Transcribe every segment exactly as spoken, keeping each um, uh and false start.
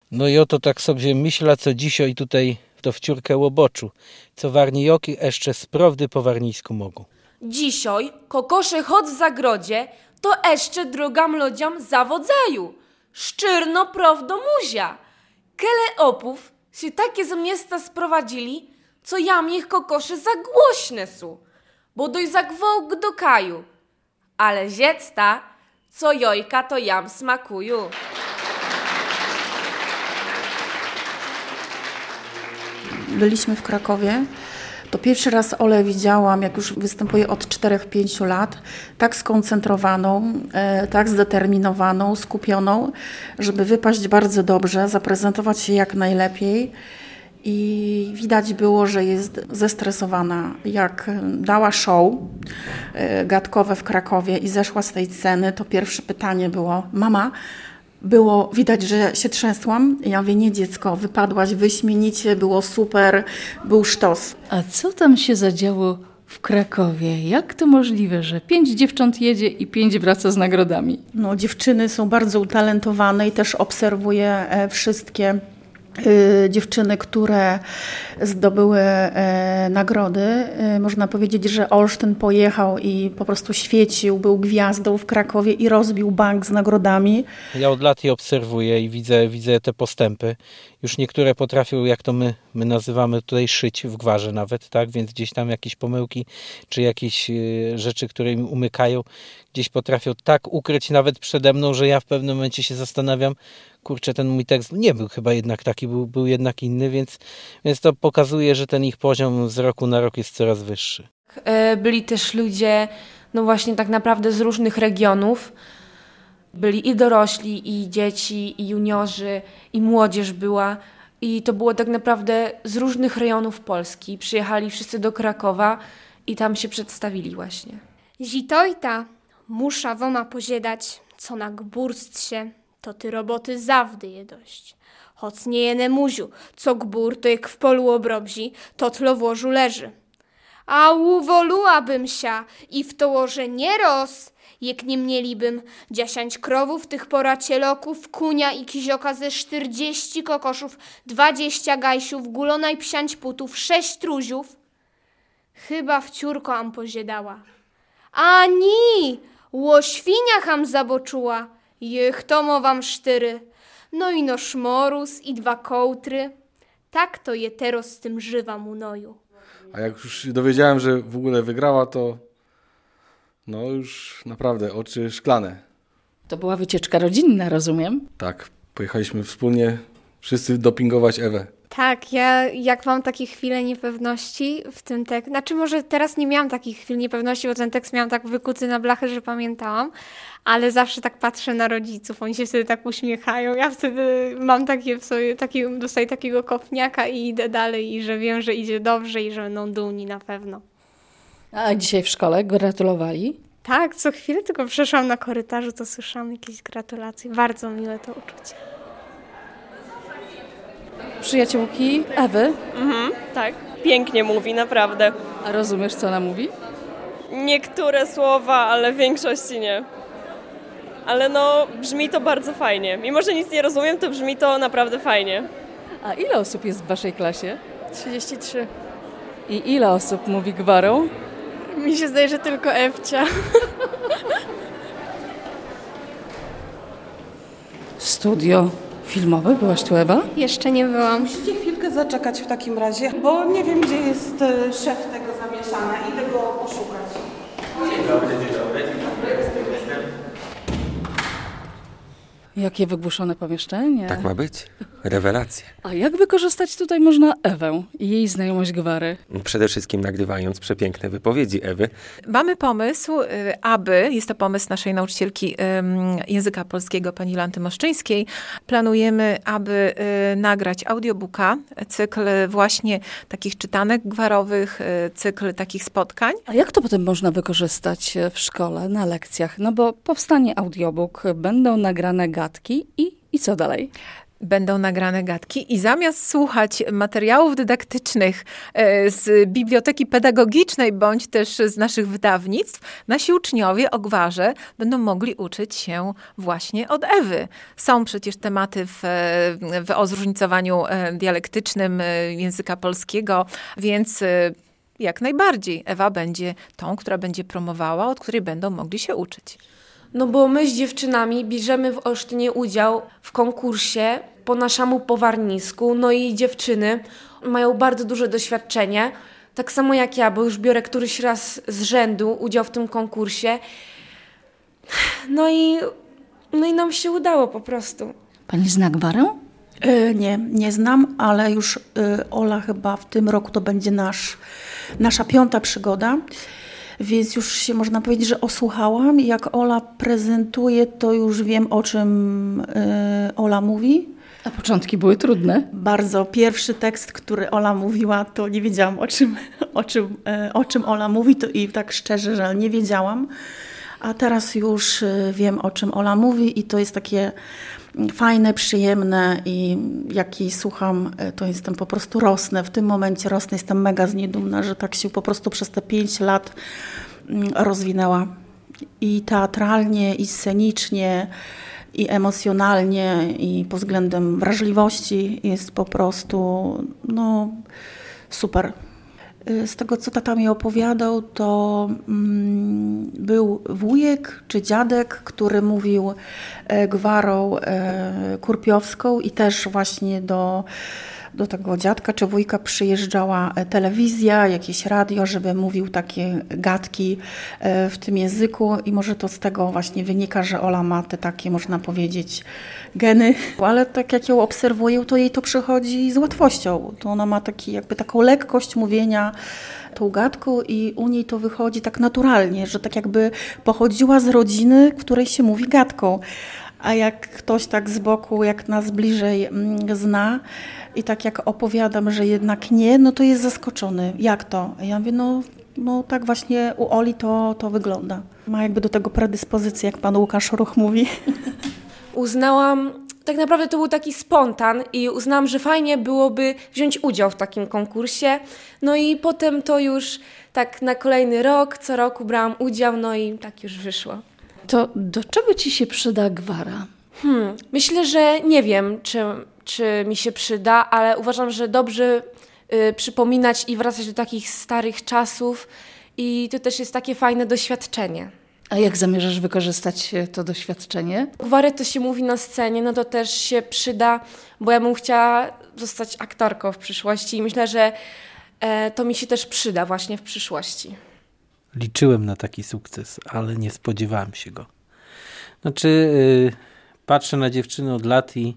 No i oto tak sobie myślę, co dzisiaj tutaj to w ciurkę łoboczu, co warnijoki jeszcze z prawdy po warnijsku mogą. Dzisiaj kokosze chod w zagrodzie, to jeszcze drugam ludziom zawodzają. Szczyrno prawdo muzia. Kele opów się takie z miasta sprowadzili, co jam ich kokosze za głośne są, bo doj za gwałk do kaju. Ale ziecta, co jojka to jam smakują. Byliśmy w Krakowie. To pierwszy raz Olę widziałam, jak już występuje od czterech pięciu lat, tak skoncentrowaną, e, tak zdeterminowaną, skupioną, żeby wypaść bardzo dobrze, zaprezentować się jak najlepiej. I widać było, że jest zestresowana. Jak dała show e, gadkowe w Krakowie i zeszła z tej sceny, to pierwsze pytanie było: mama, było widać, że się trzęsłam. Ja mówię: nie dziecko, wypadłaś wyśmienicie, było super, był sztos. A co tam się zadziało w Krakowie? Jak to możliwe, że pięć dziewcząt jedzie i pięć wraca z nagrodami? No, dziewczyny są bardzo utalentowane i też obserwuję wszystkie y, dziewczyny, które zdobyły e, nagrody. E, można powiedzieć, że Olsztyn pojechał i po prostu świecił, był gwiazdą w Krakowie i rozbił bank z nagrodami. Ja od lat je obserwuję i widzę, widzę te postępy. Już niektóre potrafią, jak to my, my nazywamy tutaj, szyć w gwarze nawet, tak? Więc gdzieś tam jakieś pomyłki, czy jakieś y, rzeczy, które im umykają, gdzieś potrafią tak ukryć nawet przede mną, że ja w pewnym momencie się zastanawiam, kurczę, ten mój tekst nie był chyba jednak taki, był, był jednak inny, więc, więc to pokazuje, że ten ich poziom z roku na rok jest coraz wyższy. Byli też ludzie, no właśnie tak naprawdę z różnych regionów. Byli i dorośli, i dzieci, i juniorzy, i młodzież była. I to było tak naprawdę z różnych rejonów Polski. Przyjechali wszyscy do Krakowa i tam się przedstawili właśnie. Zitojta, musza woma poziedać, co na gburst się, to ty roboty zawdy je dość. Choć nie jene muziu, co gbur, to jak w polu obrobzi, to tlo w łożu leży. A uwolułabym sia i w to łoże nie roz, jak nie mielibym dziesięć krowów, tych poracieloków, kunia i kizioka ze czterdzieści kokoszów, dwadzieścia gajsiów, gulona i psięć putów, sześć truziów. Chyba w ciurko am poziedała. Ani, łoświnia ham zaboczuła, jech to wam sztyry. No i no szmorus i dwa kołtry. Tak to je teraz z tym żywa munoju. A jak już się dowiedziałem, że w ogóle wygrała, to no już naprawdę oczy szklane. To była wycieczka rodzinna, rozumiem? Tak, pojechaliśmy wspólnie wszyscy dopingować Ewę. Tak, ja jak mam takie chwile niepewności w tym tekście, znaczy może teraz nie miałam takich chwil niepewności, bo ten tekst miałam tak wykuty na blachę, że pamiętałam, ale zawsze tak patrzę na rodziców, oni się wtedy tak uśmiechają, ja wtedy mam takie w sobie, taki, dostaję takiego kopniaka i idę dalej i że wiem, że idzie dobrze i że będą dumni na pewno. A dzisiaj w szkole gratulowali? Tak, co chwilę tylko przeszłam na korytarzu, to słyszałam jakieś gratulacje, bardzo miłe to uczucie. Przyjaciółki Ewy? Mhm, tak. Pięknie mówi, naprawdę. A rozumiesz, co ona mówi? Niektóre słowa, ale w większości nie. Ale no, brzmi to bardzo fajnie. Mimo że nic nie rozumiem, to brzmi to naprawdę fajnie. A ile osób jest w waszej klasie? trzydzieści trzy. I ile osób mówi gwarą? Mi się zdaje, że tylko Ewcia. Studio filmowe? Byłaś tu, Ewa? Jeszcze nie byłam. Musicie chwilkę zaczekać w takim razie, bo nie wiem, gdzie jest szef tego zamieszania. Idę go poszukać. Dzień dobry, dzień dobry. Jestem. Jakie wygłuszone pomieszczenie. Tak ma być. Rewelacja. A jak wykorzystać tutaj można Ewę i jej znajomość gwary? Przede wszystkim nagrywając przepiękne wypowiedzi Ewy. Mamy pomysł, aby, jest to pomysł naszej nauczycielki języka polskiego, pani Jolanty Moszczyńskiej, planujemy, aby nagrać audiobooka, cykl właśnie takich czytanek gwarowych, cykl takich spotkań. A jak to potem można wykorzystać w szkole, na lekcjach? No bo powstanie audiobook, będą nagrane gadki i, i co dalej? będą nagrane gadki i zamiast słuchać materiałów dydaktycznych z biblioteki pedagogicznej bądź też z naszych wydawnictw, nasi uczniowie o gwarze będą mogli uczyć się właśnie od Ewy. Są przecież tematy w, w o zróżnicowaniu dialektycznym języka polskiego, więc jak najbardziej Ewa będzie tą, która będzie promowała, od której będą mogli się uczyć. No bo my z dziewczynami bierzemy w Olsztynie udział w konkursie po naszemu powarnisku, no i dziewczyny mają bardzo duże doświadczenie, tak samo jak ja, bo już biorę któryś raz z rzędu udział w tym konkursie. No i, no i nam się udało po prostu. Pani zna gwarę? Yy, nie, nie znam, ale już yy, Ola chyba w tym roku to będzie nasz, nasza piąta przygoda. Więc już się można powiedzieć, że osłuchałam. Jak Ola prezentuje, to już wiem, o czym y, Ola mówi. A początki były trudne? Bardzo. Pierwszy tekst, który Ola mówiła, to nie wiedziałam, o czym, o czym, y, o czym Ola mówi. To i tak szczerze, że nie wiedziałam. A teraz już y, wiem, o czym Ola mówi i to jest takie fajne, przyjemne i jak jej słucham, to jestem po prostu rosnę. W tym momencie rosnę, jestem mega z niej dumna, że tak się po prostu przez te pięć lat rozwinęła. I teatralnie, i scenicznie, i emocjonalnie, i pod względem wrażliwości jest po prostu no, super. Z tego, co tata mi opowiadał, to mm, był wujek czy dziadek, który mówił e, gwarą e, kurpiowską i też właśnie do, do tego dziadka czy wujka przyjeżdżała telewizja, jakieś radio, żeby mówił takie gadki e, w tym języku i może to z tego właśnie wynika, że Ola ma te takie, można powiedzieć, geny, ale tak jak ją obserwuję, to jej to przychodzi z łatwością. To ona ma taki, jakby taką lekkość mówienia tą gadką i u niej to wychodzi tak naturalnie, że tak jakby pochodziła z rodziny, w której się mówi gadką. A jak ktoś tak z boku, jak nas bliżej zna i tak jak opowiadam, że jednak nie, no to jest zaskoczony. Jak to? A ja mówię, no, no tak właśnie u Oli to, to wygląda. Ma jakby do tego predyspozycję, jak pan Łukasz Ruch mówi. Uznałam, tak naprawdę to był taki spontan i uznałam, że fajnie byłoby wziąć udział w takim konkursie. No i potem to już tak na kolejny rok, co roku brałam udział, no i tak już wyszło. To do czego ci się przyda gwara? Hmm, myślę, że nie wiem, czy, czy mi się przyda, ale uważam, że dobrze y, przypominać i wracać do takich starych czasów i to też jest takie fajne doświadczenie. A jak zamierzasz wykorzystać to doświadczenie? Gwarę to się mówi na scenie, no to też się przyda, bo ja bym chciała zostać aktorką w przyszłości i myślę, że e, to mi się też przyda właśnie w przyszłości. Liczyłem na taki sukces, ale nie spodziewałem się go. Znaczy, yy, patrzę na dziewczyny od lat i,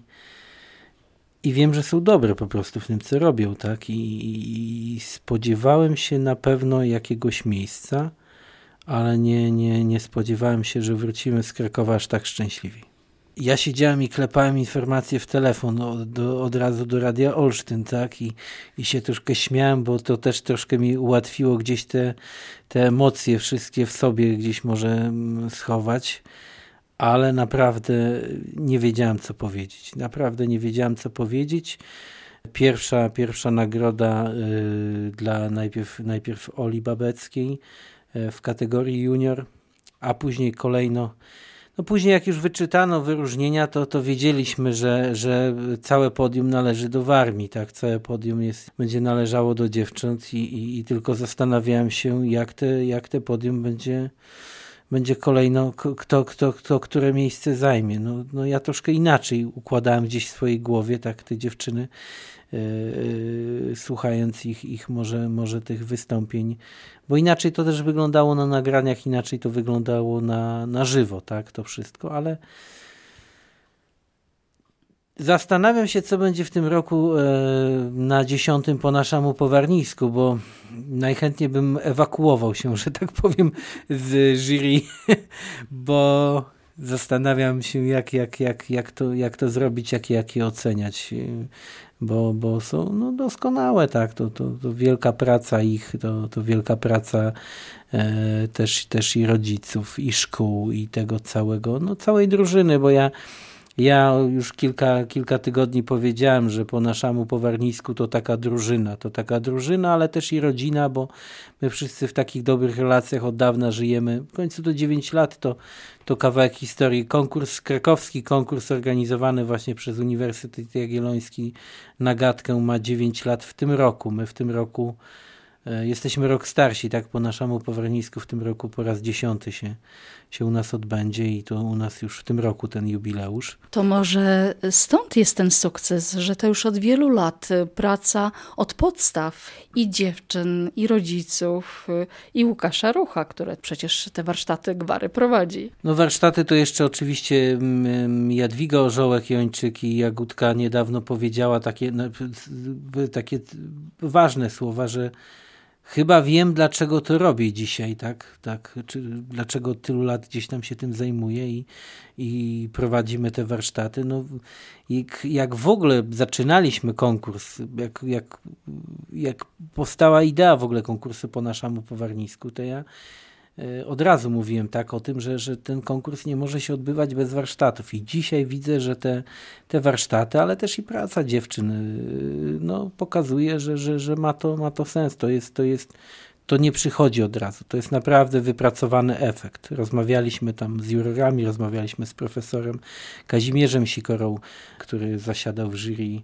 i wiem, że są dobre po prostu w tym, co robią, tak? I, i spodziewałem się na pewno jakiegoś miejsca, ale nie, nie, nie spodziewałem się, że wrócimy z Krakowa aż tak szczęśliwi. Ja siedziałem i klepałem informacje w telefon od, do, od razu do Radia Olsztyn, tak? I, i się troszkę śmiałem, bo to też troszkę mi ułatwiło gdzieś te, te emocje wszystkie w sobie gdzieś może schować, ale naprawdę nie wiedziałem, co powiedzieć. Naprawdę nie wiedziałem, co powiedzieć. Pierwsza, pierwsza nagroda y, dla najpierw, najpierw Oli Babeckiej y, w kategorii junior, a później kolejno. No później jak już wyczytano wyróżnienia, to, to wiedzieliśmy, że, że całe podium należy do Warmii, tak? Całe podium jest, będzie należało do dziewcząt i, i, i tylko zastanawiałem się, jak te, jak te podium będzie, będzie kolejno, kto, kto, kto które miejsce zajmie. No, no ja troszkę inaczej układałem gdzieś w swojej głowie, tak, te dziewczyny, yy, yy, słuchając ich, ich może, może tych wystąpień, bo inaczej to też wyglądało na nagraniach, inaczej to wyglądało na, na żywo, tak, to wszystko, ale zastanawiam się, co będzie w tym roku e, na dziesiątym po naszemu powarnisku, bo najchętniej bym ewakuował się, że tak powiem, z jury, bo zastanawiam się, jak, jak, jak, jak, to, jak to zrobić, jak, jak je oceniać, bo, bo są no, doskonałe, tak, to, to, to wielka praca ich, to, to wielka praca e, też, też i rodziców, i szkół, i tego całego, no całej drużyny, bo ja Ja już kilka, kilka tygodni powiedziałem, że po naszemu, po warnisku to taka drużyna, to taka drużyna, ale też i rodzina, bo my wszyscy w takich dobrych relacjach od dawna żyjemy. W końcu to dziewięć lat to, to kawałek historii. Konkurs krakowski, konkurs organizowany właśnie przez Uniwersytet Jagielloński na Gadkę ma dziewięć lat w tym roku. My w tym roku jesteśmy rok starsi, tak, po naszemu po warnisku w tym roku po raz dziesiąty się, się u nas odbędzie i to u nas już w tym roku ten jubileusz. To może stąd jest ten sukces, że to już od wielu lat praca od podstaw i dziewczyn, i rodziców, i Łukasza Rucha, który przecież te warsztaty gwary prowadzi. No warsztaty to jeszcze oczywiście Jadwiga Orzołek-Jończyk i Jagódka niedawno powiedziała takie, takie ważne słowa, że chyba wiem, dlaczego to robię dzisiaj, tak? tak? Czy dlaczego tylu lat gdzieś tam się tym zajmuję i, i prowadzimy te warsztaty. No, jak, jak w ogóle zaczynaliśmy konkurs, jak, jak, jak powstała idea w ogóle konkursu po naszemu po warnisku, to ja od razu mówiłem tak o tym, że, że ten konkurs nie może się odbywać bez warsztatów i dzisiaj widzę, że te, te warsztaty, ale też i praca dziewczyn no, pokazuje, że, że, że ma, to, ma to sens. To jest, to jest, to nie przychodzi od razu. To jest naprawdę wypracowany efekt. Rozmawialiśmy tam z jurorami, rozmawialiśmy z profesorem Kazimierzem Sikorą, który zasiadał w jury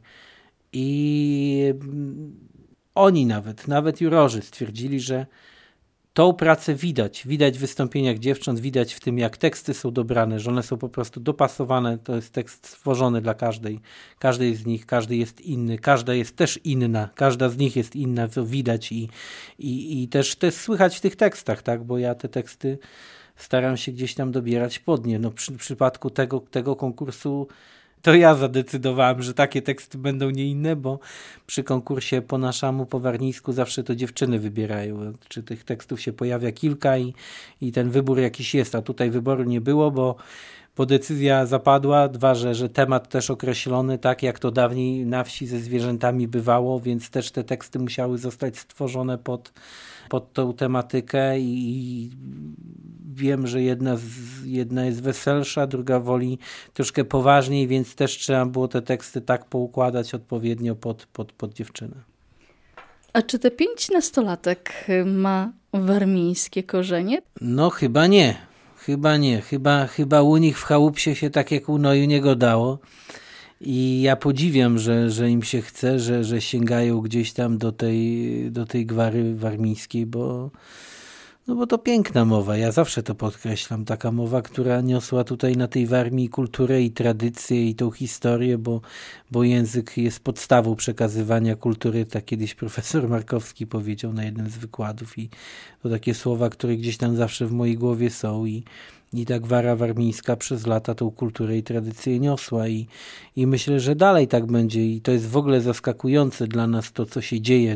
i oni nawet, nawet jurorzy stwierdzili, że tą pracę widać, widać w wystąpieniach dziewcząt, widać w tym, jak teksty są dobrane, że one są po prostu dopasowane, to jest tekst stworzony dla każdej, każdej z nich, każdy jest inny, każda jest też inna, każda z nich jest inna, to widać i, i, i też, też słychać w tych tekstach, tak, bo ja te teksty staram się gdzieś tam dobierać pod nie. No, przy, w przypadku tego, tego konkursu to ja zadecydowałem, że takie teksty będą nie inne, bo przy konkursie po naszemu, po warnisku zawsze to dziewczyny wybierają. Czy tych tekstów się pojawia kilka i, i ten wybór jakiś jest, a tutaj wyboru nie było, bo, bo decyzja zapadła. Dwa, że, że temat też określony, tak jak to dawniej na wsi ze zwierzętami bywało, więc też te teksty musiały zostać stworzone pod, pod tą tematykę i wiem, że jedna, z, jedna jest weselsza, druga woli troszkę poważniej, więc też trzeba było te teksty tak poukładać odpowiednio pod, pod, pod dziewczynę. A czy te piętnastolatek ma warmińskie korzenie? No chyba nie. Chyba nie. Chyba, chyba u nich w chałupsie się tak jak u Noju nie godało. I ja podziwiam, że, że im się chce, że, że sięgają gdzieś tam do tej, do tej gwary warmińskiej, bo No bo to piękna mowa, ja zawsze to podkreślam, taka mowa, która niosła tutaj na tej Warmii kulturę i tradycję i tą historię, bo, bo język jest podstawą przekazywania kultury, tak kiedyś profesor Markowski powiedział na jednym z wykładów i to takie słowa, które gdzieś tam zawsze w mojej głowie są i, i ta gwara warmińska przez lata tą kulturę i tradycję niosła i, i myślę, że dalej tak będzie i to jest w ogóle zaskakujące dla nas to, co się dzieje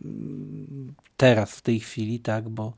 teraz, w tej chwili, tak, bo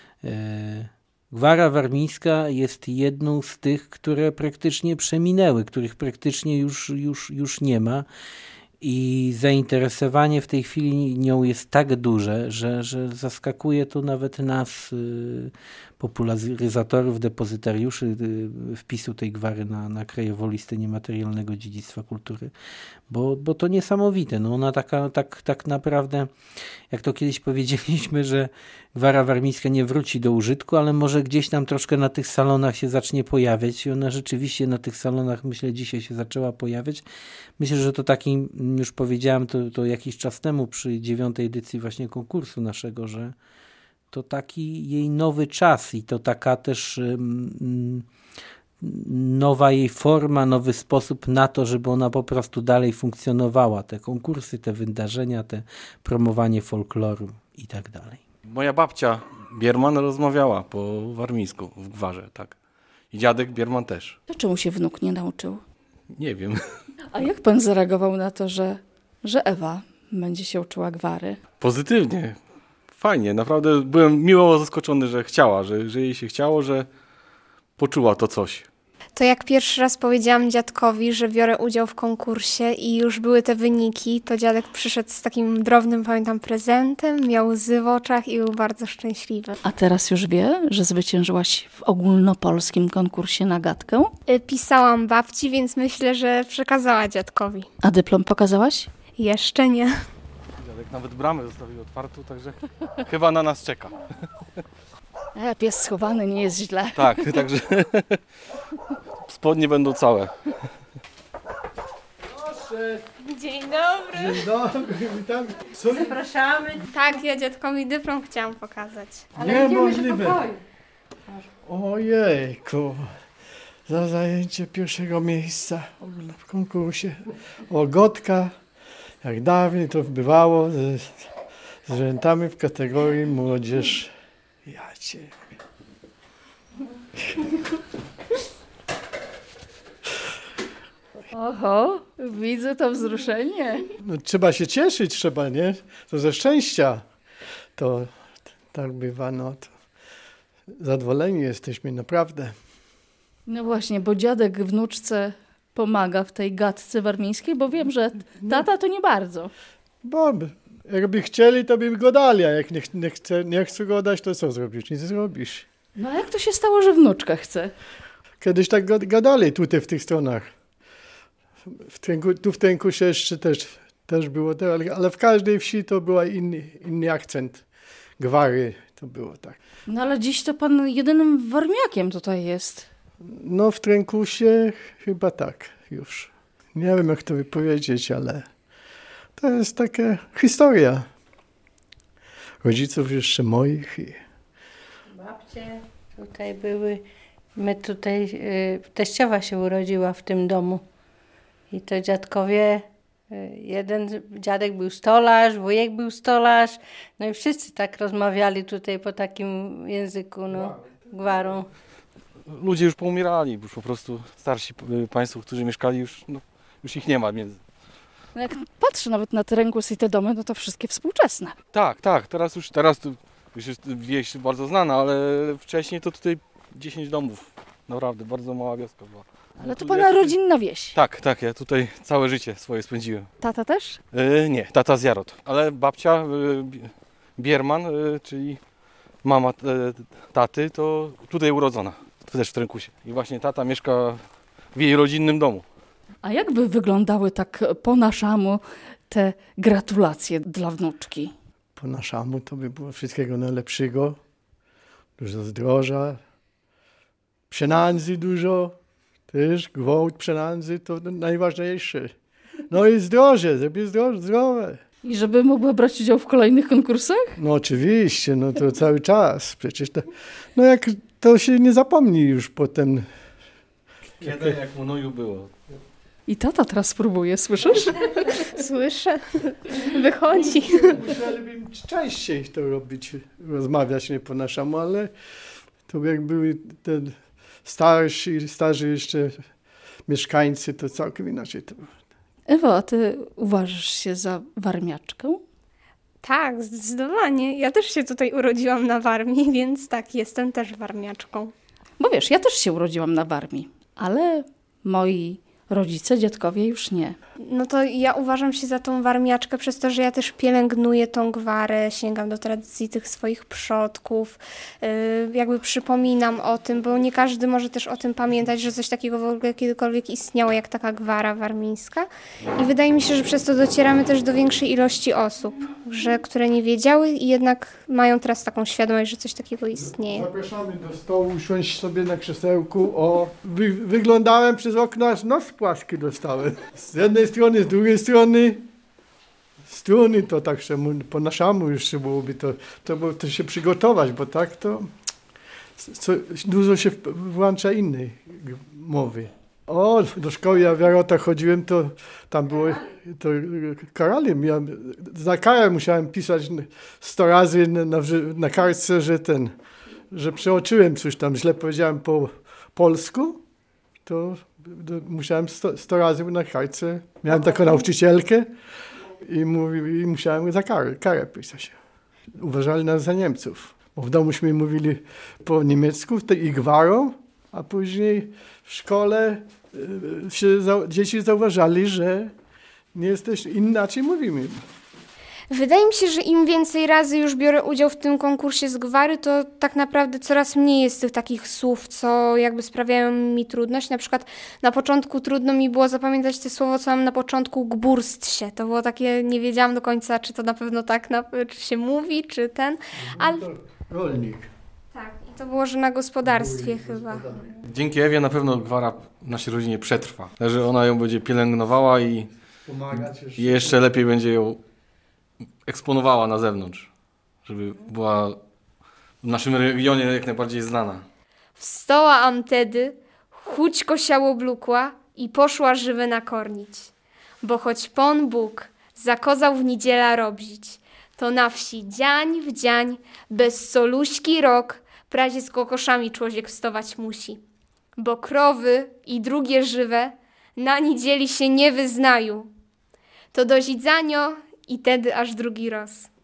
gwara warmińska jest jedną z tych, które praktycznie przeminęły, których praktycznie już, już, już nie ma i zainteresowanie w tej chwili nią jest tak duże, że, że zaskakuje to nawet nas, popularyzatorów, depozytariuszy wpisu tej gwary na, na Krajową Listę Niematerialnego Dziedzictwa Kultury, bo, bo to niesamowite. No ona taka, tak, tak naprawdę, jak to kiedyś powiedzieliśmy, że gwara warmińska nie wróci do użytku, ale może gdzieś tam troszkę na tych salonach się zacznie pojawiać i ona rzeczywiście na tych salonach, myślę, dzisiaj się zaczęła pojawiać. Myślę, że to taki, już powiedziałem to, to jakiś czas temu przy dziewiątej edycji właśnie konkursu naszego, że to taki jej nowy czas i to taka też um, nowa jej forma, nowy sposób na to, żeby ona po prostu dalej funkcjonowała. Te konkursy, te wydarzenia, te promowanie folkloru i tak dalej. Moja babcia Bierman rozmawiała po warmińsku w gwarze, tak. I dziadek Bierman też. To czemu się wnuk nie nauczył? Nie wiem. A jak pan zareagował na to, że, że Ewa będzie się uczyła gwary? Pozytywnie. Fajnie. Naprawdę byłem miło zaskoczony, że chciała, że, że jej się chciało, że poczuła to coś. To jak pierwszy raz powiedziałam dziadkowi, że biorę udział w konkursie i już były te wyniki, to dziadek przyszedł z takim drobnym, pamiętam, prezentem, miał łzy w oczach i był bardzo szczęśliwy. A teraz już wie, że zwyciężyłaś w ogólnopolskim konkursie na gadkę? Y, Pisałam babci, więc myślę, że przekazała dziadkowi. A dyplom pokazałaś? Jeszcze nie. Dziadek nawet bramę zostawił otwartą, także chyba na nas czeka. E, pies schowany, nie jest źle. Tak, także spodnie będą całe. Proszę. Dzień dobry. Dzień dobry, witam. Co? Zapraszamy. Tak, ja dziadkowi dyplom chciałam pokazać. Niemożliwe. Ojejku. Za zajęcie pierwszego miejsca w konkursie. Ogotka, jak dawniej to bywało, z, z rzętami w kategorii młodzież. Ja cię. Oho, widzę to wzruszenie. No, trzeba się cieszyć, trzeba, nie? To ze szczęścia. To tak bywa, no to zadowoleni jesteśmy naprawdę. No właśnie, bo dziadek wnuczce pomaga w tej gadce warmińskiej, bo wiem, że tata to nie bardzo. Bo jakby chcieli, to by go dali, a jak nie, nie, chce, nie chcą go dać, to co zrobisz? Nic nie zrobisz. No a jak to się stało, że wnuczka chce? Kiedyś tak gadali tutaj w tych stronach. W Tręku, tu w Trękusie jeszcze też, też było, ale, ale w każdej wsi to był inny, inny akcent. Gwary to było tak. No ale dziś to pan jedynym warmiakiem tutaj jest. No w Trękusie chyba tak już. Nie wiem jak to wypowiedzieć, ale to jest taka historia. Rodziców jeszcze moich. I... Babcie tutaj były. My tutaj, y, teściowa się urodziła w tym domu. I to dziadkowie, y, jeden dziadek był stolarz, wujek był stolarz. No i wszyscy tak rozmawiali tutaj po takim języku, no, gwarą. Ludzie już poumierali, już po prostu starsi państwo, którzy mieszkali, już, no, już ich nie ma między. No jak patrzę nawet na Trękus i te domy, no to wszystkie współczesne. Tak, tak, teraz już, teraz tu już jest wieś bardzo znana, ale wcześniej to tutaj dziesięć domów, naprawdę, bardzo mała wioska była. Ale to pana rodzinna wieś. Tak, tak, ja tutaj całe życie swoje spędziłem. Tata też? Yy, nie, tata z Jarot, ale babcia yy, Bierman, yy, czyli mama yy, taty, to tutaj urodzona, też w Trękusie. I właśnie tata mieszka w jej rodzinnym domu. A jak by wyglądały tak po naszemu te gratulacje dla wnuczki? Po naszemu to by było wszystkiego najlepszego. Dużo zdrowia, pieniędzy dużo, też gwałt pieniędzy to najważniejsze. No i zdrowie, żeby zdrowie, zdrowe. I żeby mogła brać udział w kolejnych konkursach? No oczywiście, no to cały czas. Przecież to, no jak to się nie zapomni już potem. Kiedy jak u Noju było. I tata teraz próbuje, słyszysz? Słyszę, wychodzi. Musiałbym częściej to robić, rozmawiać nie po naszemu, ale to jak były ten starsi, starzy jeszcze mieszkańcy, to całkiem inaczej to było. Ewa, a ty uważasz się za warmiaczkę? Tak, zdecydowanie. Ja też się tutaj urodziłam na Warmii, więc tak, jestem też warmiaczką. Bo wiesz, ja też się urodziłam na Warmii, ale moi rodzice, dziadkowie już nie. No to ja uważam się za tą warmiaczkę przez to, że ja też pielęgnuję tą gwarę, sięgam do tradycji tych swoich przodków, yy, jakby przypominam o tym, bo nie każdy może też o tym pamiętać, że coś takiego w ogóle kiedykolwiek istniało, jak taka gwara warmińska. I wydaje mi się, że przez to docieramy też do większej ilości osób, że, które nie wiedziały i jednak mają teraz taką świadomość, że coś takiego istnieje. Zapraszamy do stołu, usiąść sobie na krzesełku. O, wy, wyglądałem przez okno, aż nos płaski dostałem. Z jednej strony, z drugiej strony, strony to tak się po naszemu jeszcze byłoby to, to, było, to się przygotować, bo tak to co, dużo się włącza innej mowy. O, do szkoły ja w Jarotach chodziłem, to tam było, to karali. Ja za karę musiałem pisać sto razy na, na, na kartce, że ten, że przeoczyłem coś tam, źle powiedziałem po polsku, to musiałem sto, sto razy na kartce. Miałem taką nauczycielkę i, mówi, i musiałem za karę, karę pisać. Uważali nas za Niemców. Bo w domuśmy mówili po niemiecku i gwarą, A później w szkole y, się za, dzieci zauważali, że nie jesteś, inaczej mówimy. Wydaje mi się, że im więcej razy już biorę udział w tym konkursie z gwary, to tak naprawdę coraz mniej jest tych takich słów, co jakby sprawiają mi trudność. Na przykład na początku trudno mi było zapamiętać te słowo, co mam na początku, gburst się. To było takie, nie wiedziałam do końca, czy to na pewno tak na, czy się mówi, czy ten, ale... Rolnik. Tak, i to było, że na gospodarstwie Mój chyba. Gospodarstwie. Dzięki Ewie na pewno gwara w naszej rodzinie przetrwa. Że ona ją będzie pielęgnowała i, i jeszcze lepiej będzie ją eksponowała na zewnątrz, żeby była w naszym regionie jak najbardziej znana. Wstała tedy, chućko siało blukła i poszła żywe nakornić. Bo choć Pan Bóg zakazał w niedziela robić, to na wsi dziań w dziań, bez soluśki rok, prazie z kokoszami człowiek wstawać musi. Bo krowy i drugie żywe na niedzieli się nie wyznają. To do zidzanio i tedy aż drugi raz.